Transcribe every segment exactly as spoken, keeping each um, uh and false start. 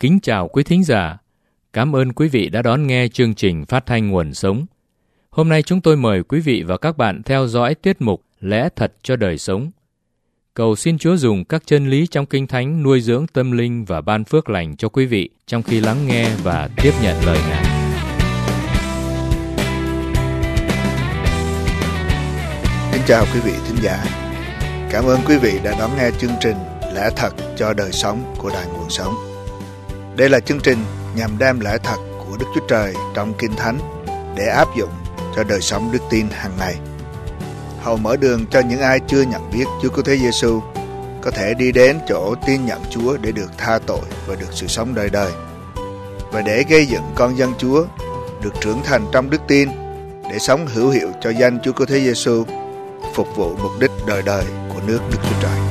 Kính chào quý thính giả. Cảm ơn quý vị đã đón nghe chương trình phát thanh Nguồn Sống. Hôm nay chúng tôi mời quý vị và các bạn theo dõi tiết mục Lẽ Thật cho Đời Sống. Cầu xin Chúa dùng các chân lý trong Kinh Thánh nuôi dưỡng tâm linh và ban phước lành cho quý vị trong khi lắng nghe và tiếp nhận lời Ngài. Kính chào quý vị thính giả. Cảm ơn quý vị đã đón nghe chương trình Lẽ Thật cho Đời Sống của Đài Nguồn Sống. Đây là chương trình nhằm đem lẽ thật của Đức Chúa Trời trong Kinh Thánh để áp dụng cho đời sống đức tin hàng ngày. Hầu mở đường cho những ai chưa nhận biết Chúa Cứu Thế Giêsu có thể đi đến chỗ tin nhận Chúa để được tha tội và được sự sống đời đời, và để gây dựng con dân Chúa được trưởng thành trong đức tin để sống hữu hiệu cho danh Chúa Cứu Thế Giêsu, phục vụ mục đích đời đời của nước Đức Chúa Trời.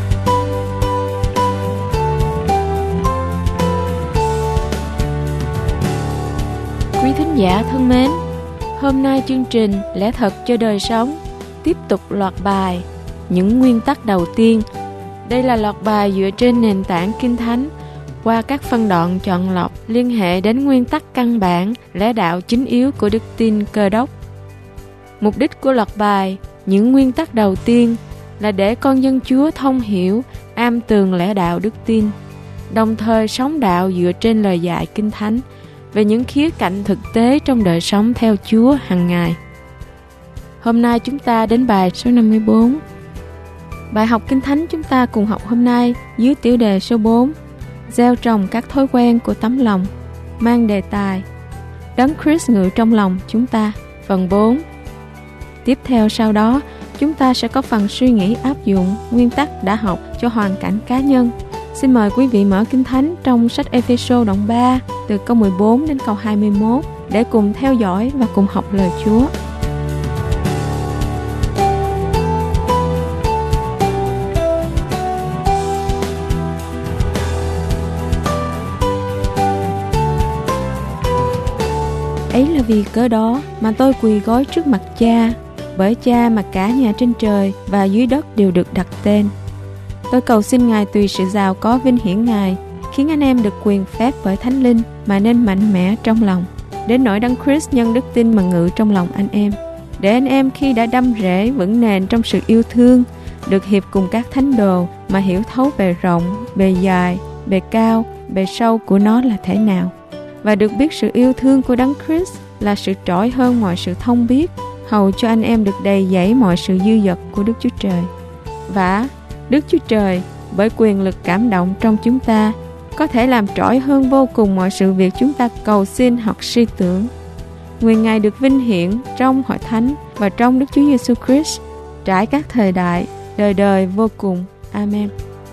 Quý thính giả thân mến, hôm nay chương trình Lẽ Thật cho Đời Sống tiếp tục loạt bài Những Nguyên Tắc Đầu Tiên. Đây là loạt bài dựa trên nền tảng Kinh Thánh qua các phân đoạn chọn lọc liên hệ đến nguyên tắc căn bản, lẽ đạo chính yếu của đức tin Cơ Đốc. Mục đích của loạt bài Những Nguyên Tắc Đầu Tiên là để con dân Chúa thông hiểu, am tường lẽ đạo đức tin, đồng thời sống đạo dựa trên lời dạy Kinh Thánh về những khía cạnh thực tế trong đời sống theo Chúa hàng ngày. Hôm nay chúng ta đến bài số năm mươi bốn. Bài học Kinh Thánh chúng ta cùng học hôm nay dưới tiểu đề số bốn, gieo trồng các thói quen của tấm lòng, mang đề tài Đấng Christ ngự trong lòng chúng ta, phần bốn. Tiếp theo sau đó, chúng ta sẽ có phần suy nghĩ áp dụng nguyên tắc đã học cho hoàn cảnh cá nhân. Xin mời quý vị mở Kinh Thánh trong sách Ê-phê-sô đoạn ba từ câu mười bốn đến câu hai mươi mốt để cùng theo dõi và cùng học lời Chúa. Ấy là vì cớ đó mà tôi quỳ gối trước mặt Cha, bởi Cha mà cả nhà trên trời và dưới đất đều được đặt tên. Tôi cầu xin Ngài tùy sự giàu có vinh hiển Ngài, khiến anh em được quyền phép bởi Thánh Linh mà nên mạnh mẽ trong lòng, đến nỗi Đấng Christ nhân đức tin mà ngự trong lòng anh em, để anh em khi đã đâm rễ vững nền trong sự yêu thương, được hiệp cùng các thánh đồ mà hiểu thấu bề rộng, bề dài, bề cao, bề sâu của nó là thế nào, và được biết sự yêu thương của Đấng Christ là sự trỗi hơn mọi sự thông biết, hầu cho anh em được đầy dẫy mọi sự dư dật của Đức Chúa Trời. Và Đức Chúa Trời, bởi quyền lực cảm động trong chúng ta, có thể làm trỗi hơn vô cùng mọi sự việc chúng ta cầu xin hoặc suy tưởng. Nguyện Ngài được vinh hiển trong hội thánh và trong Đức Chúa Giêsu Christ, trải các thời đại, đời đời vô cùng. Amen.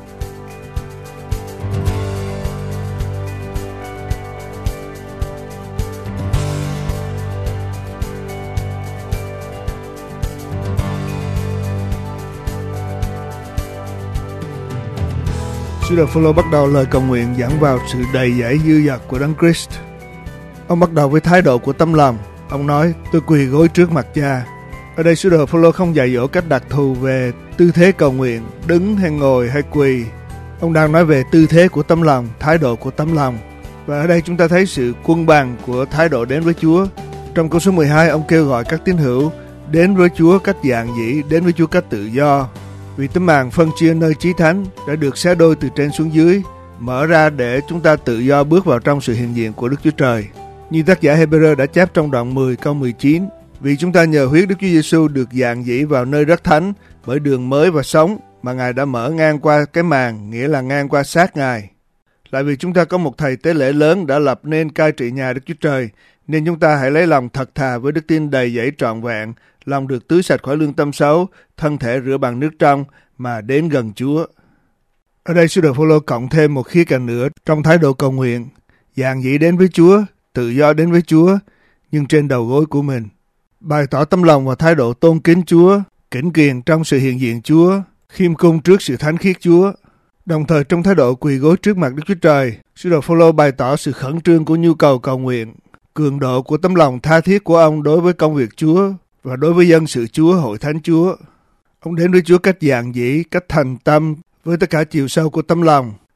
Sứ đồ Phaolô bắt đầu lời cầu nguyện dẫn vào sự đầy dẫy dư dật của Đấng Christ. Ông bắt đầu với thái độ của tấm lòng. Ông nói, tôi quỳ gối trước mặt Cha. Ở đây sứ đồ Phaolô không dạy dỗ cách đặc thù về tư thế cầu nguyện, đứng hay ngồi hay quỳ. Ông đang nói về tư thế của tấm lòng, thái độ của tấm lòng. Và ở đây chúng ta thấy sự quân bằng của thái độ đến với Chúa. Trong câu số mười hai, ông kêu gọi các tín hữu đến với Chúa cách giản dị, đến với Chúa cách tự do. Vì tấm màn phân chia nơi chí thánh đã được xé đôi từ trên xuống dưới, mở ra để chúng ta tự do bước vào trong sự hiện diện của Đức Chúa Trời. Như tác giả Hebrew đã chép trong đoạn mười câu mười chín, vì chúng ta nhờ huyết Đức Chúa Giêsu được giản dĩ vào nơi rất thánh bởi đường mới và sống mà Ngài đã mở ngang qua cái màn, nghĩa là ngang qua xác Ngài. Lại vì chúng ta có một thầy tế lễ lớn đã lập nên cai trị nhà Đức Chúa Trời, nên chúng ta hãy lấy lòng thật thà với đức tin đầy dẫy trọn vẹn, lòng được tưới sạch khỏi lương tâm xấu, thân thể rửa bằng nước trong mà đến gần Chúa. Ở đây sứ đồ Phaolô cộng thêm một khía cạnh nữa trong thái độ cầu nguyện, giản dị đến với Chúa, tự do đến với Chúa, nhưng trên đầu gối của mình. Bày tỏ tấm lòng và thái độ tôn kính Chúa, kính kiền trong sự hiện diện Chúa, khiêm cung trước sự thánh khiết Chúa. Đồng thời trong thái độ quỳ gối trước mặt Đức Chúa Trời, sứ đồ Phaolô bày tỏ sự khẩn trương của nhu cầu cầu nguyện, cường độ của tấm lòng tha thiết của ông đối với công việc Chúa và đối với dân sự Chúa, hội thánh Chúa. Ông đến với Chúa cách giản dĩ, cách thành tâm với tất cả chiều sâu của tấm lòng,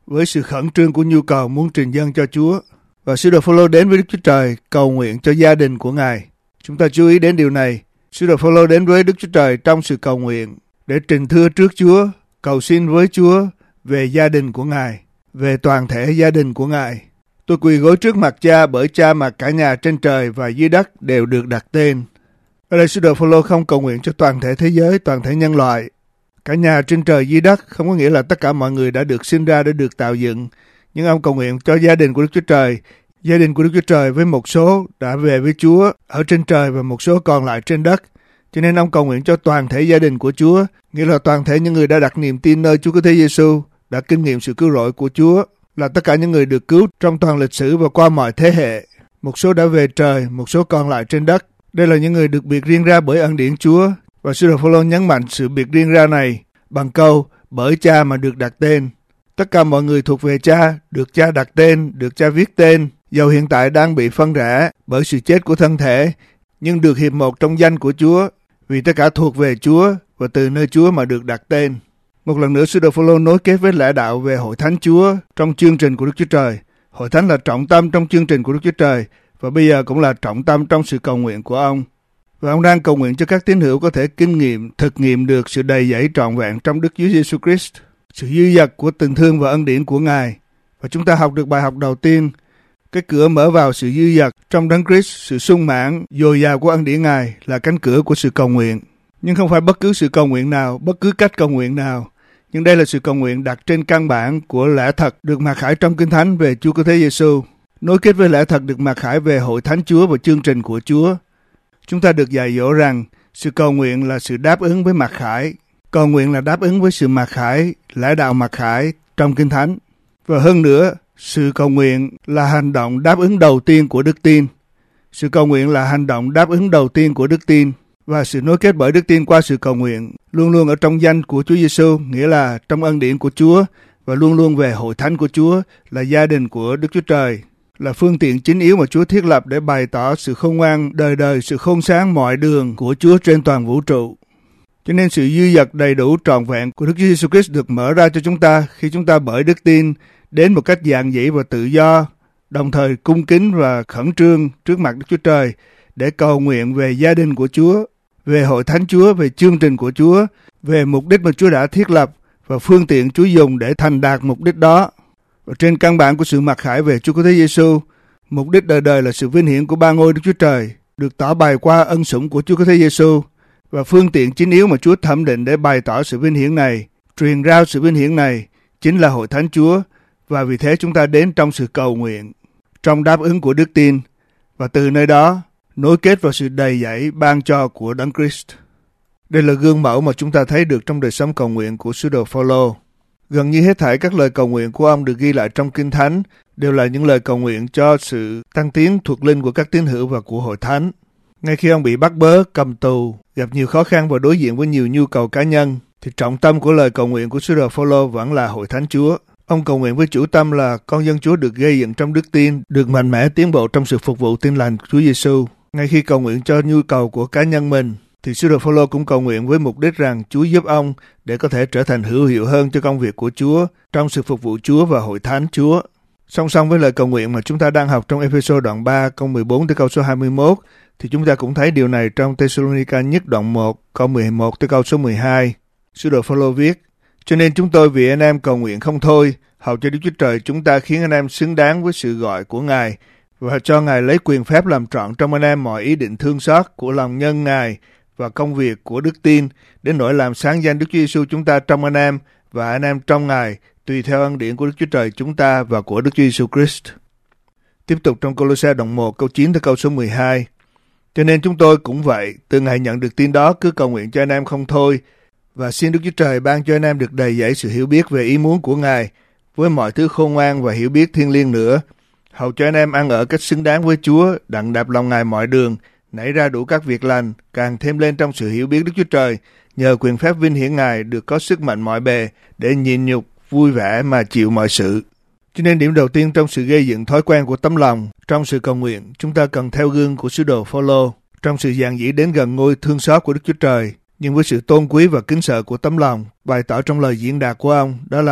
với sự khẩn trương của nhu cầu muốn trình dâng cho Chúa. Và sứ đồ Phôlô đến với Đức Chúa Trời cầu nguyện cho gia đình của Ngài. Chúng ta chú ý đến điều này. Sứ đồ Phôlô đến với Đức Chúa Trời trong sự cầu nguyện để trình thưa trước Chúa, cầu xin với Chúa về gia đình của Ngài, về toàn thể gia đình của Ngài. Tôi quỳ gối trước mặt Cha, bởi Cha mà cả nhà trên trời và dưới đất đều được đặt tên. Ở đây sứ đồ Phôlô không cầu nguyện cho toàn thể thế giới, toàn thể nhân loại. Cả nhà trên trời dưới đất không có nghĩa là tất cả mọi người đã được sinh ra để được tạo dựng. Nhưng ông cầu nguyện cho gia đình của Đức Chúa Trời. Gia đình của Đức Chúa Trời với một số đã về với Chúa ở trên trời và một số còn lại trên đất. Cho nên ông cầu nguyện cho toàn thể gia đình của Chúa, nghĩa là toàn thể những người đã đặt niềm tin nơi Chúa Cứu Thế Giêsu, đã kinh nghiệm sự cứu rỗi của Chúa, là tất cả những người được cứu trong toàn lịch sử và qua mọi thế hệ. Một số đã về trời, một số còn lại trên đất. Đây là những người được biệt riêng ra bởi ân điển Chúa. Và sứ đồ Phôlô nhấn mạnh sự biệt riêng ra này bằng câu bởi Cha mà được đặt tên. Tất cả mọi người thuộc về Cha, được Cha đặt tên, được Cha viết tên, dầu hiện tại đang bị phân rẽ bởi sự chết của thân thể, nhưng được hiệp một trong danh của Chúa, vì tất cả thuộc về Chúa và từ nơi Chúa mà được đặt tên. Một lần nữa, sứ đồ Phôlô nối kết với lẽ đạo về hội thánh Chúa trong chương trình của Đức Chúa Trời. Hội thánh là trọng tâm trong chương trình của Đức Chúa Trời và bây giờ cũng là trọng tâm trong sự cầu nguyện của ông. Và ông đang cầu nguyện cho các tín hữu có thể kinh nghiệm, thực nghiệm được sự đầy dẫy trọn vẹn trong Đức Chúa Giêsu Christ, sự dư dật của tình thương và ân điển của Ngài. Và chúng ta học được bài học đầu tiên, cái cửa mở vào sự dư dật trong Đấng Christ, sự sung mãn, dồi dào của ân điển Ngài là cánh cửa của sự cầu nguyện. Nhưng không phải bất cứ sự cầu nguyện nào, bất cứ cách cầu nguyện nào. Nhưng đây là sự cầu nguyện đặt trên căn bản của lẽ thật được mặc khải trong Kinh Thánh về Chúa Cứu Thế Giêsu, nối kết với lẽ thật được mặc khải về hội thánh Chúa và chương trình của Chúa. Chúng ta được dạy dỗ rằng sự cầu nguyện là sự đáp ứng với mặc khải. Cầu nguyện là đáp ứng với sự mặc khải, lẽ đạo mặc khải trong Kinh Thánh. Và hơn nữa, sự cầu nguyện là hành động đáp ứng đầu tiên của đức tin. Sự cầu nguyện là hành động đáp ứng đầu tiên của đức tin. Và sự nối kết bởi đức tin qua sự cầu nguyện luôn luôn ở trong danh của Chúa Giêsu, nghĩa là trong ân điển của Chúa, và luôn luôn về hội thánh của Chúa, là gia đình của Đức Chúa Trời, là phương tiện chính yếu mà Chúa thiết lập để bày tỏ sự khôn ngoan đời đời, sự khôn sáng mọi đường của Chúa trên toàn vũ trụ. Cho nên sự dư dật đầy đủ trọn vẹn của Đức Chúa Giêsu Christ được mở ra cho chúng ta khi chúng ta bởi đức tin đến một cách giản dị và tự do, đồng thời cung kính và khẩn trương trước mặt Đức Chúa Trời để cầu nguyện về gia đình của Chúa, về hội thánh Chúa, về chương trình của Chúa, về mục đích mà Chúa đã thiết lập và phương tiện Chúa dùng để thành đạt mục đích đó. Và trên căn bản của sự mặc khải về Chúa Cứu Thế Giêsu, mục đích đời đời là sự vinh hiển của ba ngôi Đức Chúa Trời được tỏ bày qua ân sủng của Chúa Cứu Thế Giêsu, và phương tiện chính yếu mà Chúa thẩm định để bày tỏ sự vinh hiển này, truyền rao sự vinh hiển này chính là hội thánh Chúa. Và vì thế chúng ta đến trong sự cầu nguyện, trong đáp ứng của đức tin, và từ nơi đó nối kết vào sự đầy dẫy ban cho của Đấng Christ. Đây là gương mẫu mà chúng ta thấy được trong đời sống cầu nguyện của sứ đồ Phôlô. Gần như hết thảy các lời cầu nguyện của ông được ghi lại trong Kinh Thánh đều là những lời cầu nguyện cho sự tăng tiến thuộc linh của các tín hữu và của hội thánh. Ngay khi ông bị bắt bớ, cầm tù, gặp nhiều khó khăn và đối diện với nhiều nhu cầu cá nhân, thì trọng tâm của lời cầu nguyện của sứ đồ Phôlô vẫn là hội thánh Chúa. Ông cầu nguyện với chủ tâm là con dân Chúa được gây dựng trong đức tin, được mạnh mẽ tiến bộ trong sự phục vụ tin lành của Chúa Giêsu. Ngay khi cầu nguyện cho nhu cầu của cá nhân mình, thì sứ đồ Phôlô cũng cầu nguyện với mục đích rằng Chúa giúp ông để có thể trở thành hữu hiệu hơn cho công việc của Chúa trong sự phục vụ Chúa và hội thánh Chúa. Song song với lời cầu nguyện mà chúng ta đang học trong Ê-phê-sô đoạn ba câu mười bốn tới câu số hai mươi mốt, thì chúng ta cũng thấy điều này trong Tê-sô-lô-ni-ca nhất đoạn một câu mười một tới câu số mười hai. Sứ đồ Phôlô viết: Cho nên chúng tôi vì anh em cầu nguyện không thôi, hầu cho Đức Chúa Trời chúng ta khiến anh em xứng đáng với sự gọi của Ngài, và cho Ngài lấy quyền phép làm trọn trong anh em mọi ý định thương xót của lòng nhân Ngài và công việc của đức tin, đến nỗi làm sáng danh Đức Chúa Giêsu chúng ta trong anh em và anh em trong Ngài, tùy theo ân điển của Đức Chúa Trời chúng ta và của Đức Chúa Giêsu Christ. Tiếp tục trong Cô-lô-se đoạn một câu chín tới câu số mười hai. Cho nên chúng tôi cũng vậy, từ ngày nhận được tin đó cứ cầu nguyện cho anh em không thôi, và xin Đức Chúa Trời ban cho anh em được đầy dẫy sự hiểu biết về ý muốn của Ngài, với mọi thứ khôn ngoan và hiểu biết thiêng liêng nữa, hầu cho anh em ăn ở cách xứng đáng với Chúa, đặng đạp lòng Ngài mọi đường, nảy ra đủ các việc lành, càng thêm lên trong sự hiểu biết Đức Chúa Trời, nhờ quyền phép vinh hiển Ngài được có sức mạnh mọi bề, để nhịn nhục, vui vẻ mà chịu mọi sự. Cho nên điểm đầu tiên trong sự gây dựng thói quen của tấm lòng, trong sự cầu nguyện, chúng ta cần theo gương của sứ đồ Phôlô, trong sự dạn dĩ đến gần ngôi thương xót của Đức Chúa Trời, nhưng với sự tôn quý và kính sợ của tấm lòng, bày tỏ trong lời diễn đạt của ông, đó là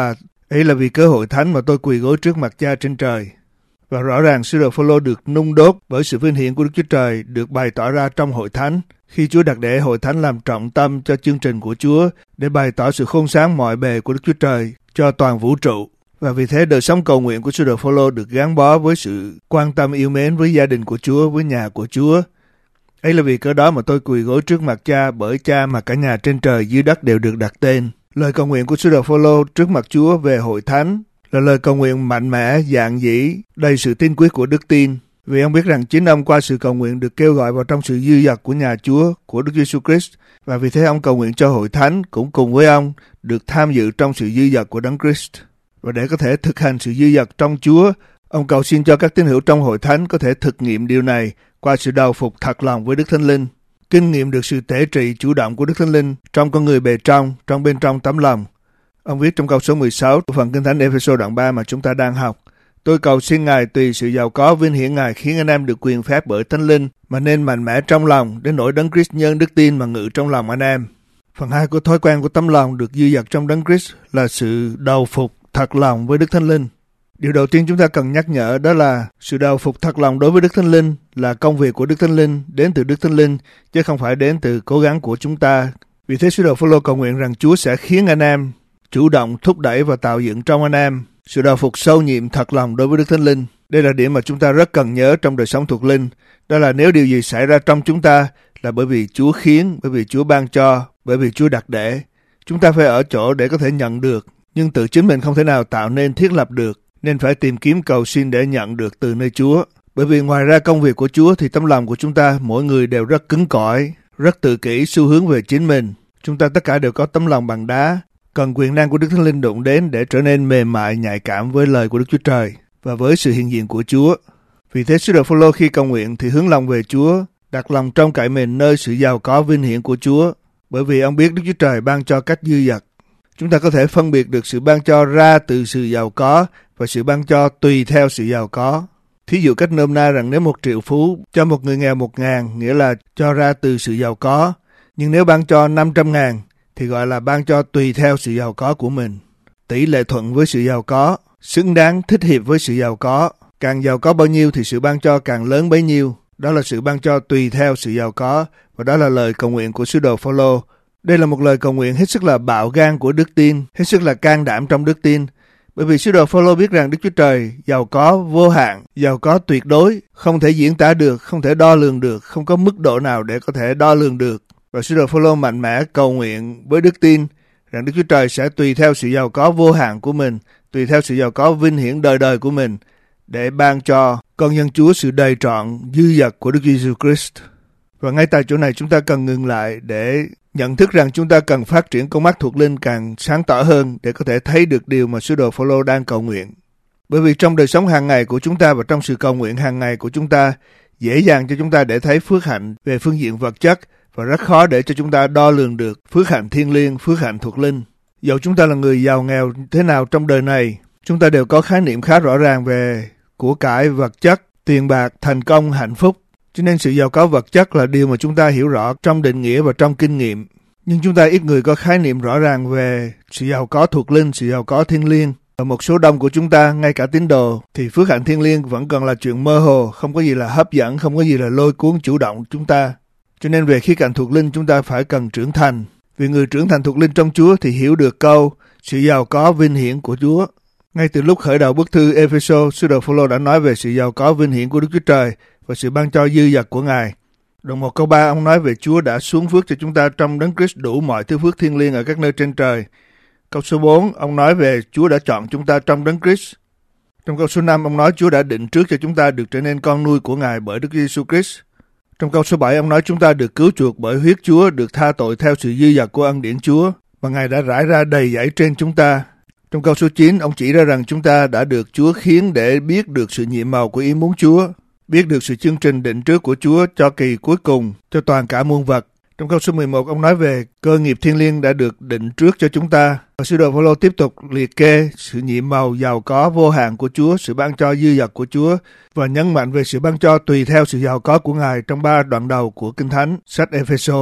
Ấy là vì cơ hội thánh mà tôi quỳ gối trước mặt Cha trên trời. Và rõ ràng sứ đồ Phôlô được nung đốt bởi sự vinh hiển của Đức Chúa Trời được bày tỏ ra trong hội thánh, khi Chúa đặt để hội thánh làm trọng tâm cho chương trình của Chúa để bày tỏ sự khôn sáng mọi bề của Đức Chúa Trời cho toàn vũ trụ. Và vì thế đời sống cầu nguyện của sứ đồ Phôlô được gắn bó với sự quan tâm yêu mến với gia đình của Chúa, với nhà của Chúa. Ấy là vì cớ đó mà tôi quỳ gối trước mặt Cha, bởi Cha mà cả nhà trên trời dưới đất đều được đặt tên. Lời cầu nguyện của sứ đồ Phôlô trước mặt Chúa về hội thánh là lời cầu nguyện mạnh mẽ, dạn dĩ, đầy sự tin quyết của đức tin. Vì ông biết rằng chính ông qua sự cầu nguyện được kêu gọi vào trong sự dư dật của nhà Chúa, của Đức Giêsu Christ, và vì thế ông cầu nguyện cho hội thánh cũng cùng với ông được tham dự trong sự dư dật của Đấng Christ. Và để có thể thực hành sự dư dật trong Chúa, ông cầu xin cho các tín hữu trong hội thánh có thể thực nghiệm điều này qua sự đầu phục thật lòng với Đức Thánh Linh, kinh nghiệm được sự tể trị chủ động của Đức Thánh Linh trong con người bề trong, trong bên trong tấm lòng. Ông viết trong câu số mười sáu của phần Kinh Thánh Ê-phê-sô đoạn ba mà chúng ta đang học: Tôi cầu xin Ngài tùy sự giàu có vinh hiển Ngài khiến anh em được quyền phép bởi Thánh Linh mà nên mạnh mẽ trong lòng đến nỗi Đấng Christ nhân đức tin mà ngự trong lòng anh em. Phần hai của thói quen của tấm lòng được dư dật trong Đấng Christ là sự đầu phục thật lòng với Đức Thánh Linh. Điều đầu tiên chúng ta cần nhắc nhở đó là sự đầu phục thật lòng đối với Đức Thánh Linh là công việc của Đức Thánh Linh, đến từ Đức Thánh Linh, chứ không phải đến từ cố gắng của chúng ta. Vì thế sứ đồ Phôlô cầu nguyện rằng Chúa sẽ khiến anh em chủ động thúc đẩy và tạo dựng trong anh em sự đầu phục sâu nhiệm thật lòng đối với Đức Thánh Linh. Đây là điểm mà chúng ta rất cần nhớ trong đời sống thuộc linh. Đó là nếu điều gì xảy ra trong chúng ta là bởi vì Chúa khiến, bởi vì Chúa ban cho, bởi vì Chúa đặt để. Chúng ta phải ở chỗ để có thể nhận được, nhưng tự chính mình không thể nào tạo nên thiết lập được, nên phải tìm kiếm cầu xin để nhận được từ nơi Chúa. Bởi vì ngoài ra công việc của Chúa thì tấm lòng của chúng ta mỗi người đều rất cứng cỏi, rất tự kỷ, xu hướng về chính mình. Chúng ta tất cả đều có tấm lòng bằng đá, cần quyền năng của Đức Thánh Linh đụng đến để trở nên mềm mại, nhạy cảm với lời của Đức Chúa Trời và với sự hiện diện của Chúa. Vì thế sứ đồ Phôlô khi cầu nguyện thì hướng lòng về Chúa, đặt lòng trong cậy mình nơi sự giàu có vinh hiển của Chúa, bởi vì ông biết Đức Chúa Trời ban cho cách dư dật. Chúng ta có thể phân biệt được sự ban cho ra từ sự giàu có và sự ban cho tùy theo sự giàu có. Thí dụ cách nôm na rằng nếu một triệu phú cho một người nghèo một ngàn, nghĩa là cho ra từ sự giàu có. Nhưng nếu ban cho năm trăm ngàn, thì gọi là ban cho tùy theo sự giàu có của mình. Tỷ lệ thuận với sự giàu có, xứng đáng thích hiệp với sự giàu có. Càng giàu có bao nhiêu thì sự ban cho càng lớn bấy nhiêu. Đó là sự ban cho tùy theo sự giàu có, và đó là lời cầu nguyện của sứ đồ Phôlô. Đây là một lời cầu nguyện hết sức là bạo gan của đức tin, hết sức là can đảm trong đức tin. Bởi vì sứ đồ Phôlô biết rằng Đức Chúa Trời giàu có vô hạn, giàu có tuyệt đối, không thể diễn tả được, không thể đo lường được, không có mức độ nào để có thể đo lường được. Và sứ đồ Phôlô mạnh mẽ cầu nguyện với đức tin rằng Đức Chúa Trời sẽ tùy theo sự giàu có vô hạn của mình, tùy theo sự giàu có vinh hiển đời đời của mình, để ban cho con nhân Chúa sự đầy trọn dư dật của Đức Giêsu Christ. Và ngay tại chỗ này chúng ta cần ngừng lại để nhận thức rằng chúng ta cần phát triển con mắt thuộc linh càng sáng tỏ hơn để có thể thấy được điều mà sứ đồ Phôlô đang cầu nguyện. Bởi vì trong đời sống hàng ngày của chúng ta và trong sự cầu nguyện hàng ngày của chúng ta, dễ dàng cho chúng ta để thấy phước hạnh về phương diện vật chất và rất khó để cho chúng ta đo lường được phước hạnh thiêng liêng, phước hạnh thuộc linh. Dẫu chúng ta là người giàu nghèo thế nào trong đời này, chúng ta đều có khái niệm khá rõ ràng về của cải, vật chất, tiền bạc, thành công, hạnh phúc. Cho nên sự giàu có vật chất là điều mà chúng ta hiểu rõ trong định nghĩa và trong kinh nghiệm. Nhưng chúng ta ít người có khái niệm rõ ràng về sự giàu có thuộc linh, sự giàu có thiêng liêng. Và một số đông của chúng ta, ngay cả tín đồ, thì phước hạnh thiêng liêng vẫn còn là chuyện mơ hồ, không có gì là hấp dẫn, không có gì là lôi cuốn chủ động chúng ta. Cho nên về khía cạnh thuộc linh chúng ta phải cần trưởng thành. Vì người trưởng thành thuộc linh trong Chúa thì hiểu được câu sự giàu có vinh hiển của Chúa. Ngay từ lúc khởi đầu bức thư Ê-phê-sô, sứ đồ Phôlô đã nói về sự giàu có vinh hiển của Đức Chúa Trời và sự ban cho dư dật của Ngài. Đoạn một câu ba, ông nói về Chúa đã xuống phước cho chúng ta trong Đấng Christ đủ mọi thứ phước thiêng liêng ở các nơi trên trời. Câu số bốn, ông nói về Chúa đã chọn chúng ta trong Đấng Christ. Trong câu số năm, ông nói Chúa đã định trước cho chúng ta được trở nên con nuôi của Ngài bởi Đức Giêsu Christ. Trong câu số bảy, ông nói chúng ta được cứu chuộc bởi huyết Chúa, được tha tội theo sự dư dật của ân điển Chúa, và Ngài đã rải ra đầy dẫy trên chúng ta. Trong câu số chín, ông chỉ ra rằng chúng ta đã được Chúa khiến để biết được sự nhiệm màu của ý muốn Chúa, biết được sự chương trình định trước của Chúa cho kỳ cuối cùng, cho toàn cả muôn vật. Trong câu số mười một, ông nói về cơ nghiệp thiêng liêng đã được định trước cho chúng ta. Và sứ đồ Phôlô tiếp tục liệt kê sự nhiệm màu giàu có vô hạn của Chúa, sự ban cho dư dật của Chúa, và nhấn mạnh về sự ban cho tùy theo sự giàu có của Ngài trong ba đoạn đầu của Kinh Thánh, sách Ê-phê-sô.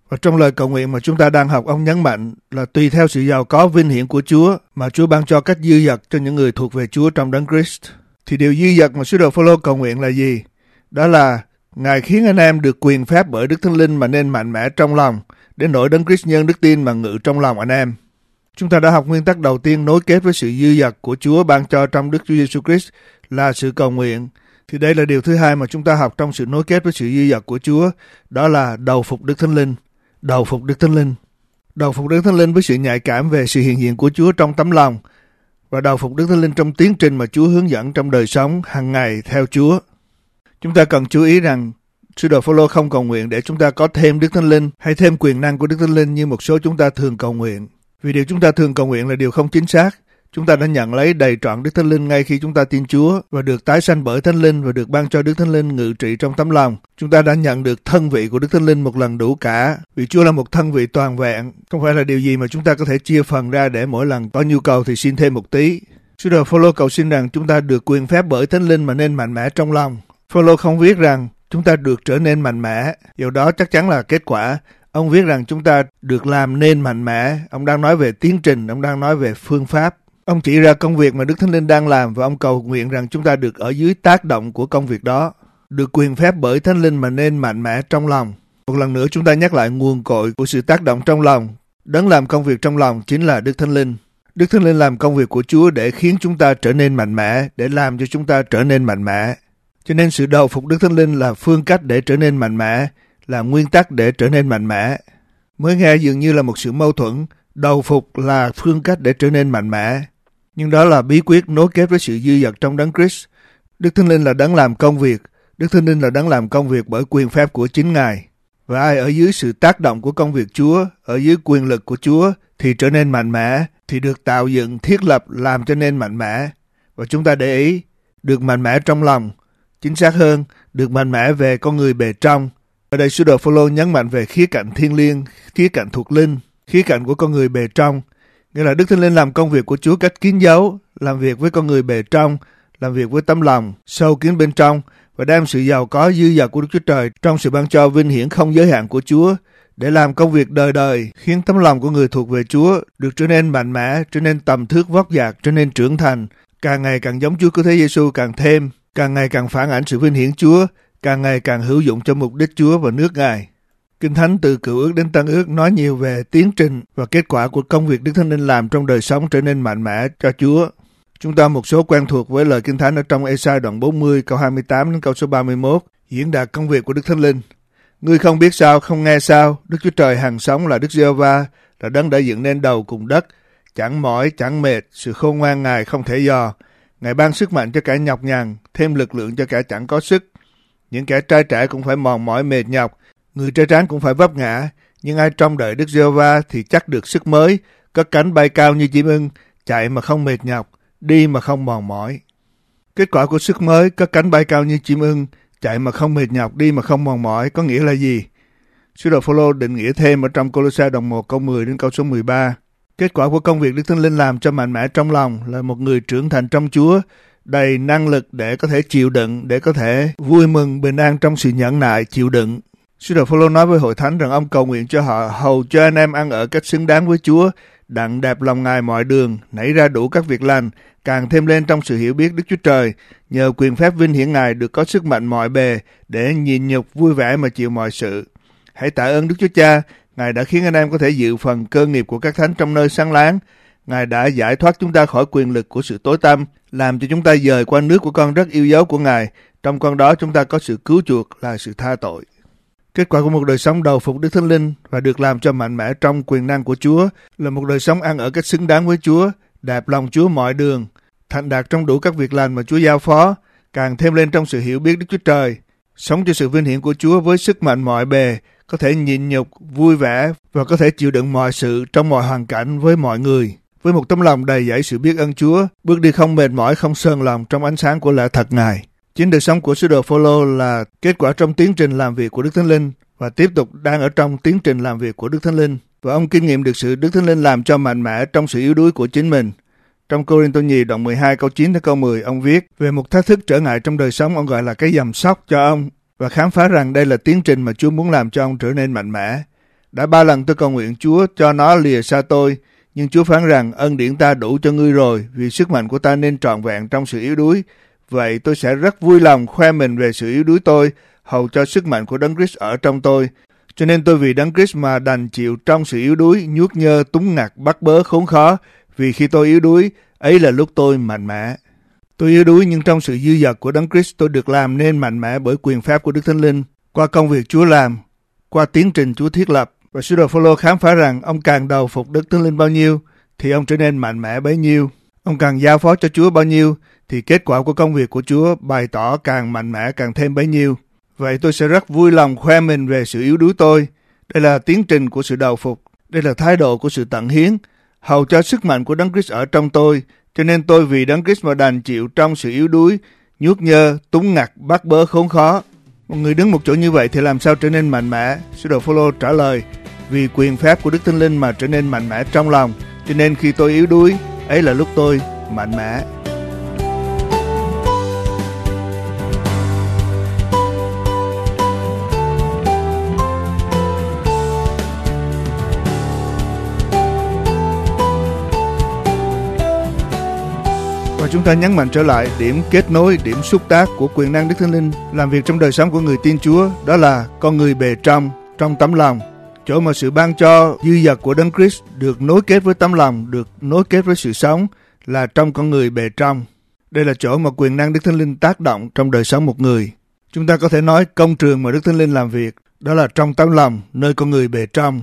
Và trong lời cầu nguyện mà chúng ta đang học, ông nhấn mạnh là tùy theo sự giàu có vinh hiển của Chúa mà Chúa ban cho cách dư dật cho những người thuộc về Chúa trong Đấng Christ. Thì điều dư dật mà sứ đồ Phôlô cầu nguyện là gì? Đó là Ngài khiến anh em được quyền phép bởi Đức Thánh Linh mà nên mạnh mẽ trong lòng, đến nỗi Đấng Christ nhân đức tin mà ngự trong lòng anh em. Chúng ta đã học nguyên tắc đầu tiên nối kết với sự dư dật của Chúa ban cho trong Đức Chúa Giêsu Christ là sự cầu nguyện. Thì đây là điều thứ hai mà chúng ta học trong sự nối kết với sự dư dật của Chúa, đó là đầu phục Đức Thánh Linh. Đầu phục Đức Thánh Linh. Đầu phục Đức Thánh Linh với sự nhạy cảm về sự hiện diện của Chúa trong tấm lòng, và đầu phục Đức Thánh Linh trong tiến trình mà Chúa hướng dẫn trong đời sống hàng ngày theo Chúa. Chúng ta cần chú ý rằng sứ đồ Phôlô không cầu nguyện để chúng ta có thêm Đức Thánh Linh hay thêm quyền năng của Đức Thánh Linh như một số chúng ta thường cầu nguyện. Vì điều chúng ta thường cầu nguyện là điều không chính xác. Chúng ta đã nhận lấy đầy trọn Đức Thánh Linh ngay khi chúng ta tin Chúa và được tái sanh bởi Thánh Linh và được ban cho Đức Thánh Linh ngự trị trong tấm lòng. Chúng ta đã nhận được thân vị của Đức Thánh Linh một lần đủ cả, vì Chúa là một thân vị toàn vẹn, không phải là điều gì mà chúng ta có thể chia phần ra để mỗi lần có nhu cầu thì xin thêm một tí. Sứ đồ Phôlô cầu xin rằng chúng ta được quyền phép bởi Thánh Linh mà nên mạnh mẽ trong lòng. Phôlô không viết rằng chúng ta được trở nên mạnh mẽ, điều đó chắc chắn là kết quả. Ông viết rằng chúng ta được làm nên mạnh mẽ. Ông đang nói về tiến trình, ông đang nói về phương pháp. Ông chỉ ra công việc mà Đức Thánh Linh đang làm và ông cầu nguyện rằng chúng ta được ở dưới tác động của công việc đó, được quyền phép bởi Thánh Linh mà nên mạnh mẽ trong lòng. Một lần nữa chúng ta nhắc lại nguồn cội của sự tác động trong lòng. Đấng làm công việc trong lòng chính là Đức Thánh Linh. Đức Thánh Linh làm công việc của Chúa để khiến chúng ta trở nên mạnh mẽ, để làm cho chúng ta trở nên mạnh mẽ. Cho nên sự đầu phục Đức Thánh Linh là phương cách để trở nên mạnh mẽ, là nguyên tắc để trở nên mạnh mẽ. Mới nghe dường như là một sự mâu thuẫn, đầu phục là phương cách để trở nên mạnh mẽ. Nhưng đó là bí quyết nối kết với sự dư dật trong Đấng Christ. Đức Thánh Linh là đấng làm công việc. Đức Thánh Linh là đấng làm công việc bởi quyền phép của chính Ngài. Và ai ở dưới sự tác động của công việc Chúa, ở dưới quyền lực của Chúa thì trở nên mạnh mẽ, thì được tạo dựng, thiết lập, làm cho nên mạnh mẽ. Và chúng ta để ý, được mạnh mẽ trong lòng, chính xác hơn, được mạnh mẽ về con người bề trong. Ở đây sứ đồ Phôlô nhấn mạnh về khía cạnh thiêng liêng, khía cạnh thuộc linh, khía cạnh của con người bề trong. Nghĩa là Đức Thánh Linh làm công việc của Chúa cách kín dấu, làm việc với con người bề trong, làm việc với tấm lòng, sâu kín bên trong và đem sự giàu có dư dật của Đức Chúa Trời trong sự ban cho vinh hiển không giới hạn của Chúa để làm công việc đời đời, khiến tấm lòng của người thuộc về Chúa được trở nên mạnh mẽ, trở nên tầm thước vóc dạc, trở nên trưởng thành, càng ngày càng giống Chúa Cứu Thế Giêsu càng thêm, càng ngày càng phản ảnh sự vinh hiển Chúa, càng ngày càng hữu dụng cho mục đích Chúa và nước Ngài. Kinh Thánh từ Cựu Ước đến Tân Ước nói nhiều về tiến trình và kết quả của công việc Đức Thánh Linh làm trong đời sống trở nên mạnh mẽ cho Chúa. Chúng ta một số quen thuộc với lời Kinh Thánh ở trong Ê-sai đoạn bốn mươi câu hai mươi tám đến câu số ba mươi mốt, diễn đạt công việc của Đức Thánh Linh. Ngươi không biết sao, không nghe sao, Đức Chúa Trời hằng sống là Đức Giê-hô-va, là đấng đã dựng nên đầu cùng đất, chẳng mỏi, chẳng mệt, sự khôn ngoan Ngài không thể dò. Ngài ban sức mạnh cho kẻ nhọc nhằn, thêm lực lượng cho kẻ chẳng có sức. Những kẻ trai trẻ cũng phải mòn mỏi mệt nhọc, người trai tráng cũng phải vấp ngã, nhưng ai trông đợi Đức Giê-hô-va thì chắc được sức mới, cất cánh bay cao như chim ưng, chạy mà không mệt nhọc, đi mà không mòn mỏi. Kết quả của sức mới, cất cánh bay cao như chim ưng, chạy mà không mệt nhọc, đi mà không mòn mỏi có nghĩa là gì? Sứ đồ Phôlô định nghĩa thêm ở trong Cô-lô-sai đoạn một câu mười đến câu số mười ba. Kết quả của công việc Đức Thánh Linh làm cho mạnh mẽ trong lòng là một người trưởng thành trong Chúa, đầy năng lực để có thể chịu đựng, để có thể vui mừng bình an trong sự nhẫn nại chịu đựng. Sứ đồ Phôlô nói với hội thánh rằng ông cầu nguyện cho họ hầu cho anh em ăn ở cách xứng đáng với Chúa, đặng đẹp lòng Ngài mọi đường, nảy ra đủ các việc lành, càng thêm lên trong sự hiểu biết Đức Chúa Trời, nhờ quyền phép vinh hiển Ngài được có sức mạnh mọi bề để nhịn nhục vui vẻ mà chịu mọi sự. Hãy tạ ơn Đức Chúa Cha, Ngài đã khiến anh em có thể dự phần cơ nghiệp của các thánh trong nơi sáng láng. Ngài đã giải thoát chúng ta khỏi quyền lực của sự tối tăm, làm cho chúng ta dời qua nước của con rất yêu dấu của Ngài. Trong con đó chúng ta có sự cứu chuộc là sự tha tội. Kết quả của một đời sống đầu phục Đức Thánh Linh và được làm cho mạnh mẽ trong quyền năng của Chúa là một đời sống ăn ở cách xứng đáng với Chúa, đẹp lòng Chúa mọi đường, thành đạt trong đủ các việc lành mà Chúa giao phó, càng thêm lên trong sự hiểu biết Đức Chúa Trời, sống cho sự vinh hiển của Chúa với sức mạnh mọi bề, có thể nhịn nhục, vui vẻ và có thể chịu đựng mọi sự trong mọi hoàn cảnh với mọi người. Với một tấm lòng đầy dẫy sự biết ơn Chúa, bước đi không mệt mỏi, không sờn lòng trong ánh sáng của lẽ thật Ngài. Chính đời sống của sứ đồ Phôlô là kết quả trong tiến trình làm việc của Đức Thánh Linh và tiếp tục đang ở trong tiến trình làm việc của Đức Thánh Linh. Và ông kinh nghiệm được sự Đức Thánh Linh làm cho mạnh mẽ trong sự yếu đuối của chính mình. Trong Cô-rinh-tô nhì đoạn mười hai câu chín đến câu mười, ông viết về một thách thức trở ngại trong đời sống, ông gọi là cái giầm sóc cho ông và khám phá rằng đây là tiến trình mà Chúa muốn làm cho ông trở nên mạnh mẽ. Đã ba lần tôi cầu nguyện Chúa cho nó lìa xa tôi, nhưng Chúa phán rằng ân điển ta đủ cho ngươi rồi, vì sức mạnh của ta nên trọn vẹn trong sự yếu đuối. Vậy tôi sẽ rất vui lòng khoe mình về sự yếu đuối tôi, hầu cho sức mạnh của Đấng Christ ở trong tôi. Cho nên tôi vì Đấng Christ mà đành chịu trong sự yếu đuối, nhuốt nhơ, túng ngặt, bắt bớ, khốn khó, vì khi tôi yếu đuối, ấy là lúc tôi mạnh mẽ. Tôi yếu đuối nhưng trong sự dư dật của Đấng Christ tôi được làm nên mạnh mẽ bởi quyền phép của Đức Thánh Linh, qua công việc Chúa làm, qua tiến trình Chúa thiết lập. Và sứ đồ Phôlô khám phá rằng ông càng đầu phục Đức Thánh Linh bao nhiêu thì ông trở nên mạnh mẽ bấy nhiêu. Ông càng giao phó cho Chúa bao nhiêu thì kết quả của công việc của Chúa bày tỏ càng mạnh mẽ càng thêm bấy nhiêu. Vậy tôi sẽ rất vui lòng khoe mình về sự yếu đuối tôi. Đây là tiến trình của sự đầu phục, đây là thái độ của sự tận hiến, hầu cho sức mạnh của Đấng Christ ở trong tôi. Cho nên tôi vì Đấng Christ mà đành chịu trong sự yếu đuối, nhuốt nhơ, túng ngặt, bắt bớ, khốn khó. Một người đứng một chỗ như vậy thì làm sao trở nên mạnh mẽ? Sứ đồ Phôlô trả lời, vì quyền phép của Đức Thánh Linh mà trở nên mạnh mẽ trong lòng. Cho nên khi tôi yếu đuối, ấy là lúc tôi mạnh mẽ. Và chúng ta nhấn mạnh trở lại điểm kết nối, điểm xúc tác của quyền năng Đức Thánh Linh làm việc trong đời sống của người tin Chúa, đó là con người bề trong, trong tấm lòng. Chỗ mà sự ban cho dư dật của Đấng Christ được nối kết với tấm lòng, được nối kết với sự sống là trong con người bề trong. Đây là chỗ mà quyền năng Đức Thánh Linh tác động trong đời sống một người. Chúng ta có thể nói công trường mà Đức Thánh Linh làm việc, đó là trong tấm lòng, nơi con người bề trong.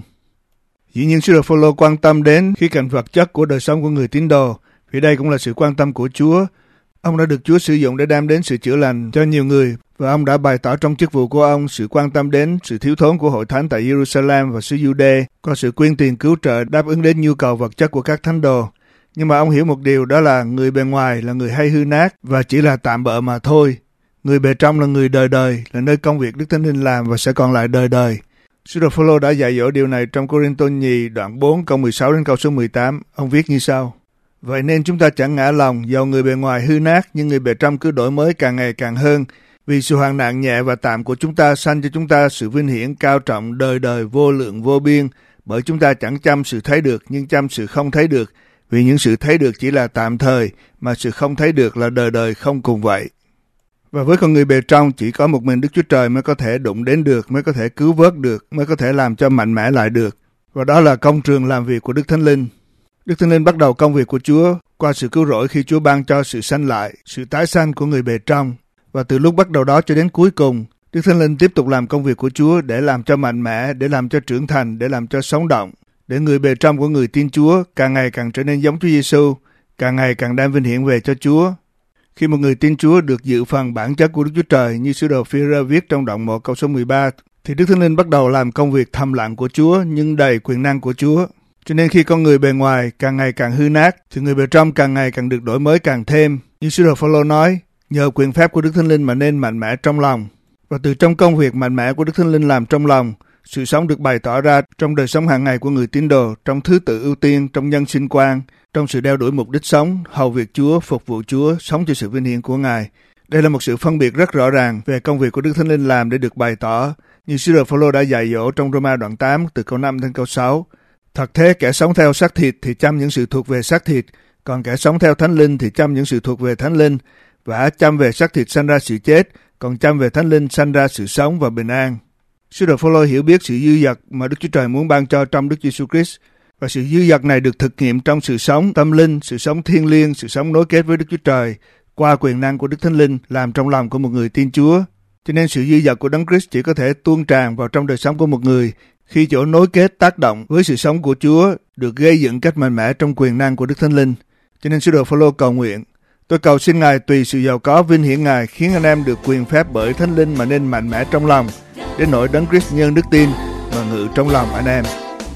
Dĩ nhiên sứ đồ Phôlô quan tâm đến khía cạnh vật chất của đời sống của người tín đồ, vì đây cũng là sự quan tâm của Chúa. Ông đã được Chúa sử dụng để đem đến sự chữa lành cho nhiều người, và ông đã bày tỏ trong chức vụ của ông sự quan tâm đến sự thiếu thốn của hội thánh tại Jerusalem và xứ Giu-đê, có sự quyên tiền cứu trợ đáp ứng đến nhu cầu vật chất của các thánh đồ. Nhưng mà ông hiểu một điều, đó là người bề ngoài là người hay hư nát và chỉ là tạm bợ mà thôi. Người bề trong là người đời đời, là nơi công việc Đức Thánh Linh làm và sẽ còn lại đời đời. Sứ đồ Phôlô đã dạy dỗ điều này trong Cô-rinh-tô nhì đoạn bốn câu mười sáu đến câu số mười tám. Ông viết như sau: Vậy nên chúng ta chẳng ngã lòng, dầu người bề ngoài hư nát, nhưng người bề trong cứ đổi mới càng ngày càng hơn. Vì sự hoạn nạn nhẹ và tạm của chúng ta sanh cho chúng ta sự vinh hiển cao trọng đời đời vô lượng vô biên. Bởi chúng ta chẳng chăm sự thấy được, nhưng chăm sự không thấy được. Vì những sự thấy được chỉ là tạm thời, mà sự không thấy được là đời đời không cùng vậy. Và với con người bề trong, chỉ có một mình Đức Chúa Trời mới có thể đụng đến được, mới có thể cứu vớt được, mới có thể làm cho mạnh mẽ lại được. Và đó là công trường làm việc của Đức Thánh Linh. Đức Thánh Linh bắt đầu công việc của Chúa qua sự cứu rỗi khi Chúa ban cho sự sanh lại, sự tái sanh của người bề trong. Và từ lúc bắt đầu đó cho đến cuối cùng, Đức Thánh Linh tiếp tục làm công việc của Chúa để làm cho mạnh mẽ, để làm cho trưởng thành, để làm cho sống động, để người bề trong của người tin Chúa càng ngày càng trở nên giống Chúa Giêsu, càng ngày càng đem vinh hiển về cho Chúa. Khi một người tin Chúa được dự phần bản chất của Đức Chúa Trời như sứ đồ Phi-rơ viết trong đoạn một câu số mười ba, thì Đức Thánh Linh bắt đầu làm công việc thầm lặng của Chúa nhưng đầy quyền năng của Chúa. Cho nên khi con người bề ngoài càng ngày càng hư nát, thì người bề trong càng ngày càng được đổi mới càng thêm. Như sứ đồ Phôlô nói, nhờ quyền phép của Đức Thánh Linh mà nên mạnh mẽ trong lòng. Và từ trong công việc mạnh mẽ của Đức Thánh Linh làm trong lòng, sự sống được bày tỏ ra trong đời sống hàng ngày của người tín đồ, trong thứ tự ưu tiên, trong nhân sinh quan, trong sự đeo đuổi mục đích sống, hầu việc Chúa, phục vụ Chúa, sống cho sự vinh hiển của Ngài. Đây là một sự phân biệt rất rõ ràng về công việc của Đức Thánh Linh làm để được bày tỏ, như sứ đồ Phôlô đã dạy dỗ trong Roma đoạn tám từ câu năm đến câu sáu. Thật thế, kẻ sống theo xác thịt thì chăm những sự thuộc về xác thịt, còn kẻ sống theo Thánh Linh thì chăm những sự thuộc về Thánh Linh. Và chăm về xác thịt sanh ra sự chết, còn chăm về Thánh Linh sanh ra sự sống và bình an. Sứ đồ Phôlô hiểu biết sự dư dật mà Đức Chúa Trời muốn ban cho trong Đức Giêsu Christ, và sự dư dật này được thực nghiệm trong sự sống tâm linh, sự sống thiêng liêng, sự sống nối kết với Đức Chúa Trời qua quyền năng của Đức Thánh Linh làm trong lòng của một người tin Chúa. Cho nên sự dư dật của Đấng Christ chỉ có thể tuôn tràn vào trong đời sống của một người khi chỗ nối kết tác động với sự sống của Chúa được gây dựng cách mạnh mẽ trong quyền năng của Đức Thánh Linh. Cho nên sứ đồ Phôlô cầu nguyện: Tôi cầu xin Ngài tùy sự giàu có vinh hiển Ngài khiến anh em được quyền phép bởi Thánh Linh mà nên mạnh mẽ trong lòng, đến nỗi Đấng Christ nhân đức tin mà ngự trong lòng anh em.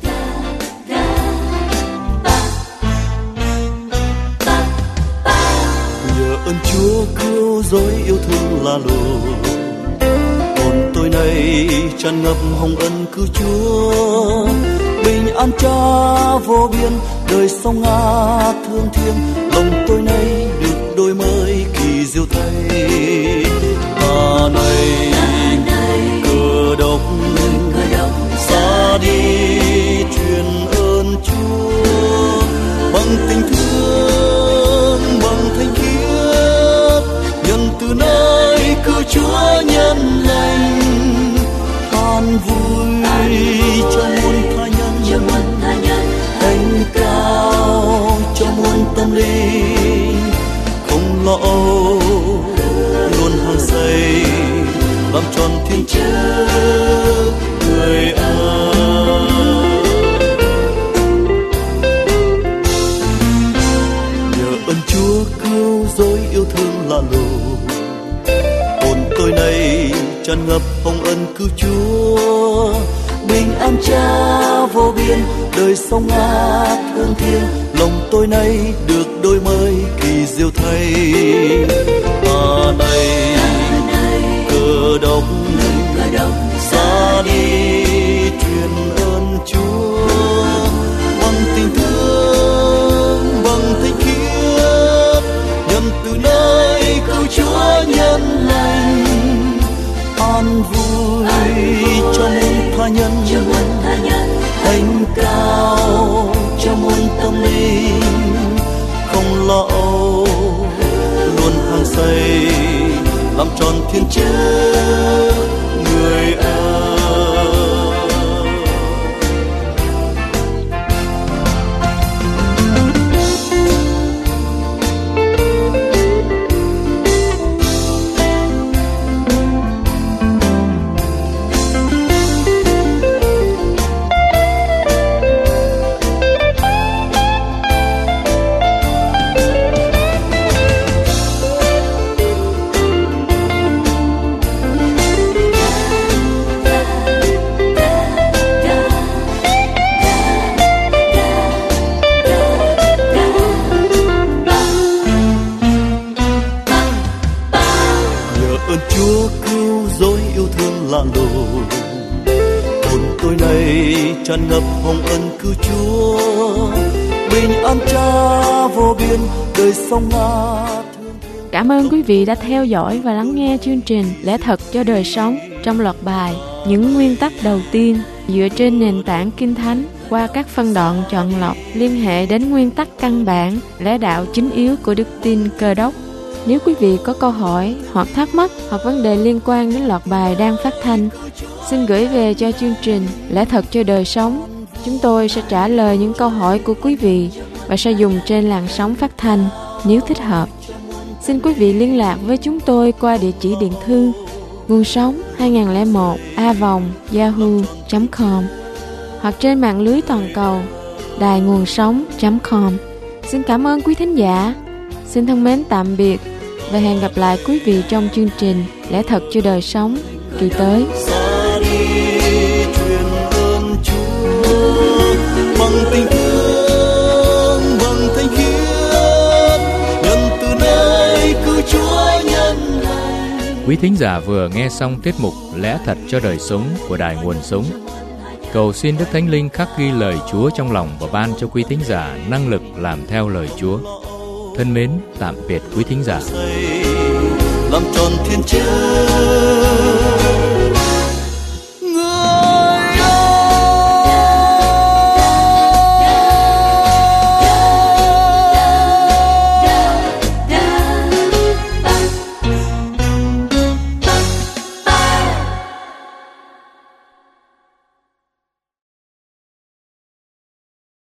Nhờ ơn Chúa cứu rỗi yêu thương là lồ, hồn tôi nay tràn ngập hồng ân cứu Chúa. Bình an Cha vô biên, đời sống ngát thương thiên, lòng tôi nay được đôi mới kỳ diệu thay. Ta này cơ đốc xa đi làm tròn thiên chức người ơi. Nhờ ơn Chúa cứu rỗi yêu thương lạ lùng, hồn tôi nay tràn ngập hồng ân cứu Chúa. Bình an Cha vô biên, đời sống ngát hương thiêng, lòng tôi nay được đôi mới kỳ diệu thay. Hà này cơ đốc ra đi truyền ơn Chúa, bằng tình thương bằng thánh khiết, nhận từ nơi cứu Chúa nhân lành. An vui cho muôn tha nhân, thánh cao cho muôn tâm linh, không lo âu luôn hăng say, làm tròn thiên chức người ơi. Tràn ngập hồng ân cứu Chúa, bình an Cha vô biên, đời sống ngát. Cảm ơn quý vị đã theo dõi và lắng nghe chương trình Lẽ Thật cho Đời Sống trong loạt bài Những Nguyên Tắc Đầu Tiên dựa trên nền tảng Kinh Thánh qua các phân đoạn chọn lọc liên hệ đến nguyên tắc căn bản, lẽ đạo chính yếu của đức tin Cơ Đốc. Nếu quý vị có câu hỏi hoặc thắc mắc hoặc vấn đề liên quan đến loạt bài đang phát thanh, xin gửi về cho chương trình Lẽ Thật cho Đời Sống. Chúng tôi sẽ trả lời những câu hỏi của quý vị và sẽ dùng trên làn sóng phát thanh nếu thích hợp. Xin quý vị liên lạc với chúng tôi qua địa chỉ điện thư nguồn sống hai nghìn lẻ một a vòng yahoo chấm com hoặc trên mạng lưới toàn cầu đài nguồn sống chấm com. Xin cảm ơn quý thính giả. Xin thân mến tạm biệt và hẹn gặp lại quý vị trong chương trình Lẽ Thật cho Đời Sống kỳ tới. Bằng tình thương, bằng thanh khiết, nhận từ nơi cứu Chúa nhân lành. Quý thính giả vừa nghe xong tiết mục Lẽ Thật cho Đời Sống của Đài Nguồn Sống. Cầu xin Đức Thánh Linh khắc ghi lời Chúa trong lòng và ban cho quý thính giả năng lực làm theo lời Chúa. Thân mến, tạm biệt quý thính giả. Làm tròn thiên chức